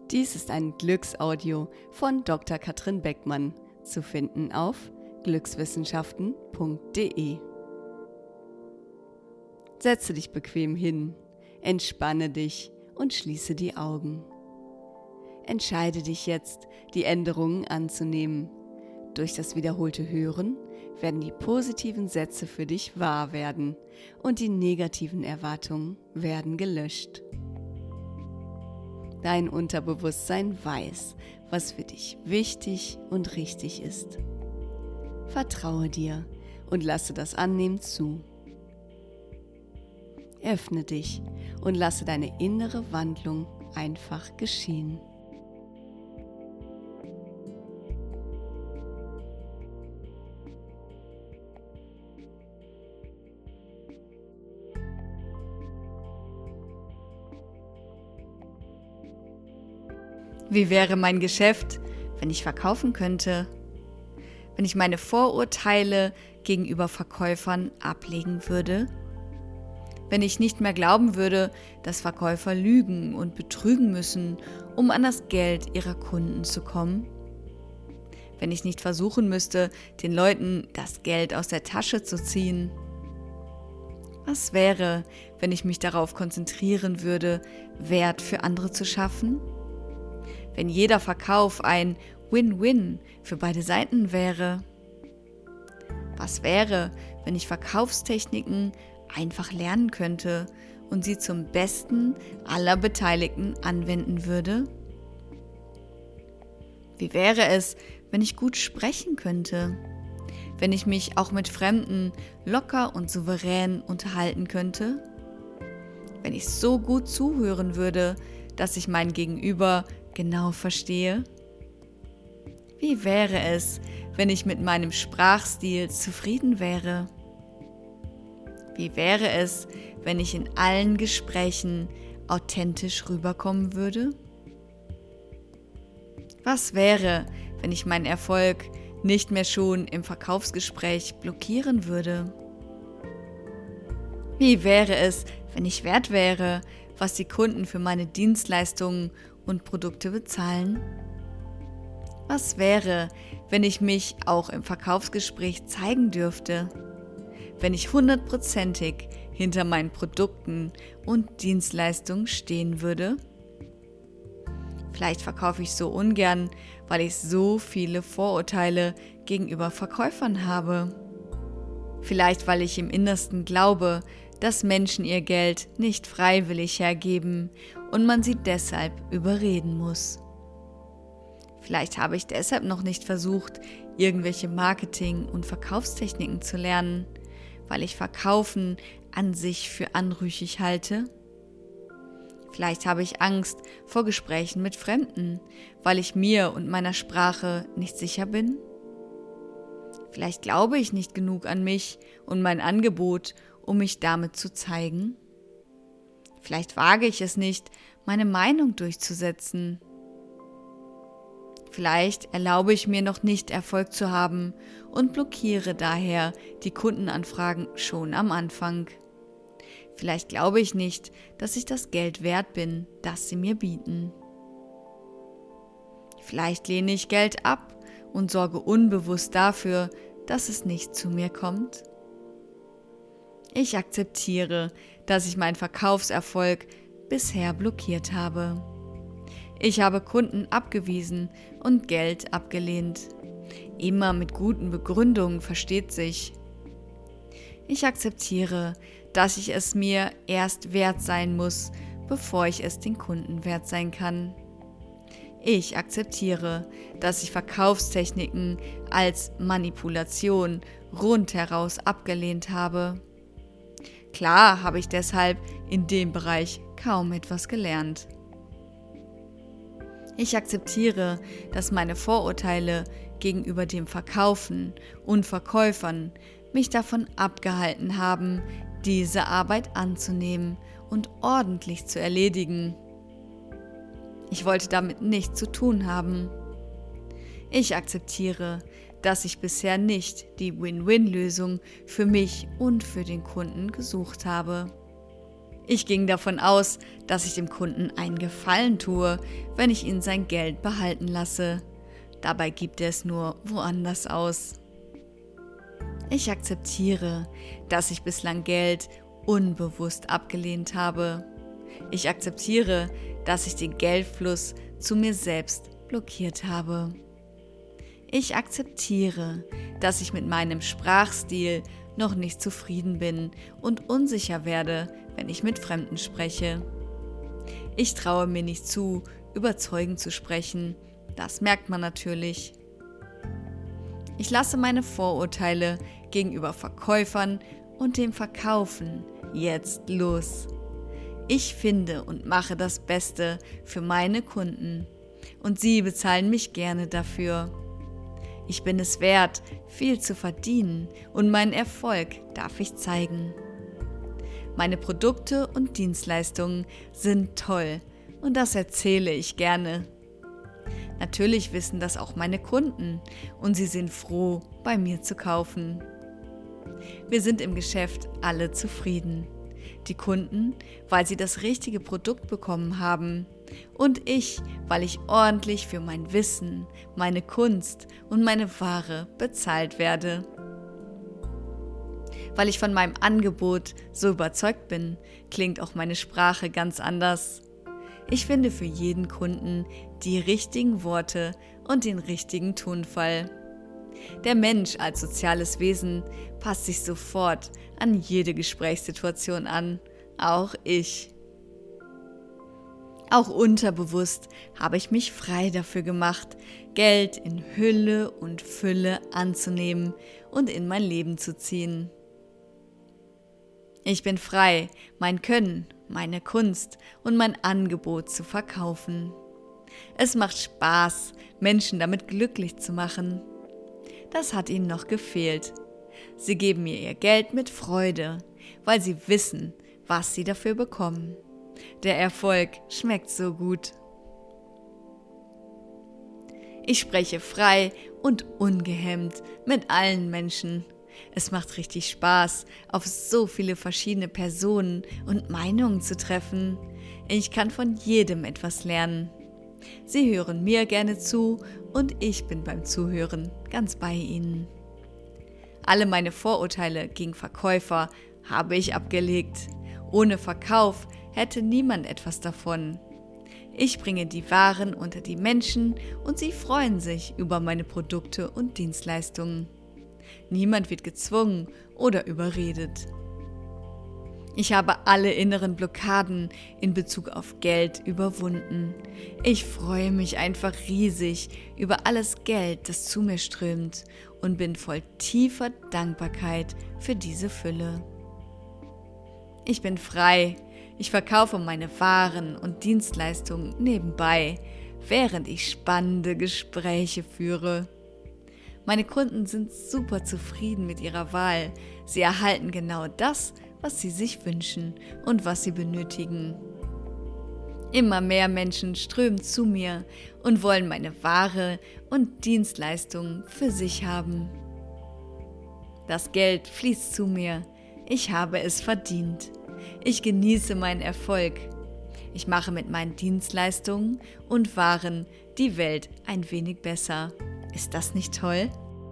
Dies ist ein Glücksaudio von Dr. Katrin Beckmann, zu finden auf glückswissenschaften.de. Setze dich bequem hin, entspanne dich und schließe die Augen. Entscheide dich jetzt, die Änderungen anzunehmen. Durch das wiederholte Hören werden die positiven Sätze für dich wahr werden und die negativen Erwartungen werden gelöscht. Dein Unterbewusstsein weiß, was für dich wichtig und richtig ist. Vertraue dir und lasse das Annehmen zu. Öffne dich und lasse deine innere Wandlung einfach geschehen. Wie wäre mein Geschäft, wenn ich verkaufen könnte? Wenn ich meine Vorurteile gegenüber Verkäufern ablegen würde? Wenn ich nicht mehr glauben würde, dass Verkäufer lügen und betrügen müssen, um an das Geld ihrer Kunden zu kommen? Wenn ich nicht versuchen müsste, den Leuten das Geld aus der Tasche zu ziehen? Was wäre, wenn ich mich darauf konzentrieren würde, Wert für andere zu schaffen? Wenn jeder Verkauf ein Win-Win für beide Seiten wäre? Was wäre, wenn ich Verkaufstechniken einfach lernen könnte und sie zum Besten aller Beteiligten anwenden würde? Wie wäre es, wenn ich gut sprechen könnte? Wenn ich mich auch mit Fremden locker und souverän unterhalten könnte? Wenn ich so gut zuhören würde, dass ich mein Gegenüber genau verstehe? Wie wäre es, wenn ich mit meinem Sprachstil zufrieden wäre? Wie wäre es, wenn ich in allen Gesprächen authentisch rüberkommen würde? Was wäre, wenn ich meinen Erfolg nicht mehr schon im Verkaufsgespräch blockieren würde? Wie wäre es, wenn ich wert wäre, was die Kunden für meine Dienstleistungen und Produkte bezahlen? Was wäre, wenn ich mich auch im Verkaufsgespräch zeigen dürfte? Wenn ich 100%ig hinter meinen Produkten und Dienstleistungen stehen würde? Vielleicht verkaufe ich so ungern, weil ich so viele Vorurteile gegenüber Verkäufern habe. Vielleicht, weil ich im Innersten glaube, dass Menschen ihr Geld nicht freiwillig hergeben und man sie deshalb überreden muss. Vielleicht habe ich deshalb noch nicht versucht, irgendwelche Marketing- und Verkaufstechniken zu lernen, weil ich Verkaufen an sich für anrüchig halte. Vielleicht habe ich Angst vor Gesprächen mit Fremden, weil ich mir und meiner Sprache nicht sicher bin. Vielleicht glaube ich nicht genug an mich und mein Angebot, um mich damit zu zeigen. Vielleicht wage ich es nicht, meine Meinung durchzusetzen. Vielleicht erlaube ich mir noch nicht, Erfolg zu haben und blockiere daher die Kundenanfragen schon am Anfang. Vielleicht glaube ich nicht, dass ich das Geld wert bin, das sie mir bieten. Vielleicht lehne ich Geld ab und sorge unbewusst dafür, dass es nicht zu mir kommt. Ich akzeptiere, dass ich meinen Verkaufserfolg bisher blockiert habe. Ich habe Kunden abgewiesen und Geld abgelehnt. Immer mit guten Begründungen, versteht sich. Ich akzeptiere, dass ich es mir erst wert sein muss, bevor ich es den Kunden wert sein kann. Ich akzeptiere, dass ich Verkaufstechniken als Manipulation rundheraus abgelehnt habe. Klar habe ich deshalb in dem Bereich kaum etwas gelernt. Ich akzeptiere, dass meine Vorurteile gegenüber dem Verkaufen und Verkäufern mich davon abgehalten haben, diese Arbeit anzunehmen und ordentlich zu erledigen. Ich wollte damit nichts zu tun haben. Ich akzeptiere, dass ich bisher nicht die Win-Win-Lösung für mich und für den Kunden gesucht habe. Ich ging davon aus, dass ich dem Kunden einen Gefallen tue, wenn ich ihn sein Geld behalten lasse. Dabei gibt er es nur woanders aus. Ich akzeptiere, dass ich bislang Geld unbewusst abgelehnt habe. Ich akzeptiere, dass ich den Geldfluss zu mir selbst blockiert habe. Ich akzeptiere, dass ich mit meinem Sprachstil noch nicht zufrieden bin und unsicher werde, wenn ich mit Fremden spreche. Ich traue mir nicht zu, überzeugend zu sprechen. Das merkt man natürlich. Ich lasse meine Vorurteile gegenüber Verkäufern und dem Verkaufen jetzt los. Ich finde und mache das Beste für meine Kunden und sie bezahlen mich gerne dafür. Ich bin es wert, viel zu verdienen und meinen Erfolg darf ich zeigen. Meine Produkte und Dienstleistungen sind toll und das erzähle ich gerne. Natürlich wissen das auch meine Kunden und sie sind froh, bei mir zu kaufen. Wir sind im Geschäft alle zufrieden. Die Kunden, weil sie das richtige Produkt bekommen haben und ich, weil ich ordentlich für mein Wissen, meine Kunst und meine Ware bezahlt werde. Weil ich von meinem Angebot so überzeugt bin, klingt auch meine Sprache ganz anders. Ich finde für jeden Kunden die richtigen Worte und den richtigen Tonfall. Der Mensch als soziales Wesen passt sich sofort an jede Gesprächssituation an, auch ich. Auch unterbewusst habe ich mich frei dafür gemacht, Geld in Hülle und Fülle anzunehmen und in mein Leben zu ziehen. Ich bin frei, mein Können, meine Kunst und mein Angebot zu verkaufen. Es macht Spaß, Menschen damit glücklich zu machen. Das hat ihnen noch gefehlt. Sie geben mir ihr Geld mit Freude, weil sie wissen, was sie dafür bekommen. Der Erfolg schmeckt so gut. Ich spreche frei und ungehemmt mit allen Menschen. Es macht richtig Spaß, auf so viele verschiedene Personen und Meinungen zu treffen. Ich kann von jedem etwas lernen. Sie hören mir gerne zu und ich bin beim Zuhören ganz bei ihnen. Alle meine Vorurteile gegen Verkäufer habe ich abgelegt. Ohne Verkauf hätte niemand etwas davon. Ich bringe die Waren unter die Menschen und sie freuen sich über meine Produkte und Dienstleistungen. Niemand wird gezwungen oder überredet. Ich habe alle inneren Blockaden in Bezug auf Geld überwunden. Ich freue mich einfach riesig über alles Geld, das zu mir strömt und bin voll tiefer Dankbarkeit für diese Fülle. Ich bin frei. Ich verkaufe meine Waren und Dienstleistungen nebenbei, während ich spannende Gespräche führe. Meine Kunden sind super zufrieden mit ihrer Wahl. Sie erhalten genau das, was sie sich wünschen und was sie benötigen. Immer mehr Menschen strömen zu mir und wollen meine Ware und Dienstleistungen für sich haben. Das Geld fließt zu mir. Ich habe es verdient. Ich genieße meinen Erfolg. Ich mache mit meinen Dienstleistungen und Waren die Welt ein wenig besser. Ist das nicht toll?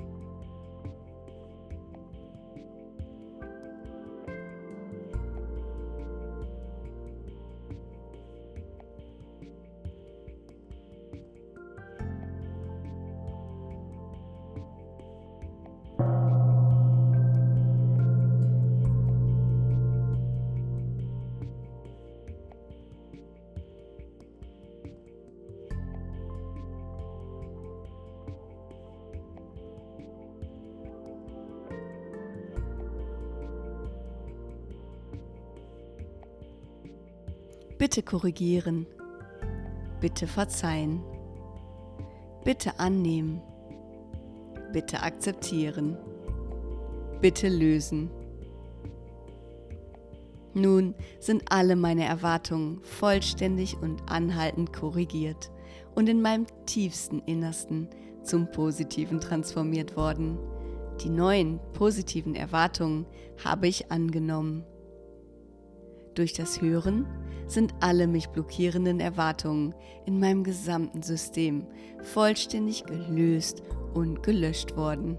Bitte korrigieren, bitte verzeihen, bitte annehmen, bitte akzeptieren, bitte lösen. Nun sind alle meine Erwartungen vollständig und anhaltend korrigiert und in meinem tiefsten Innersten zum Positiven transformiert worden. Die neuen positiven Erwartungen habe ich angenommen. Durch das Hören sind alle mich blockierenden Erwartungen in meinem gesamten System vollständig gelöst und gelöscht worden.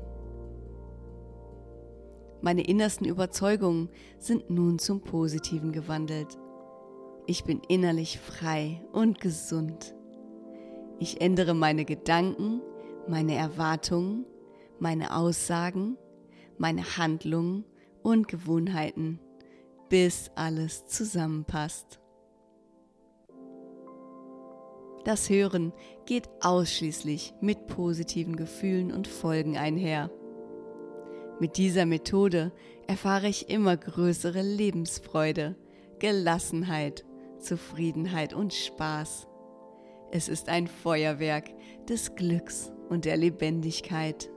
Meine innersten Überzeugungen sind nun zum Positiven gewandelt. Ich bin innerlich frei und gesund. Ich ändere meine Gedanken, meine Erwartungen, meine Aussagen, meine Handlungen und Gewohnheiten, bis alles zusammenpasst. Das Hören geht ausschließlich mit positiven Gefühlen und Folgen einher. Mit dieser Methode erfahre ich immer größere Lebensfreude, Gelassenheit, Zufriedenheit und Spaß. Es ist ein Feuerwerk des Glücks und der Lebendigkeit.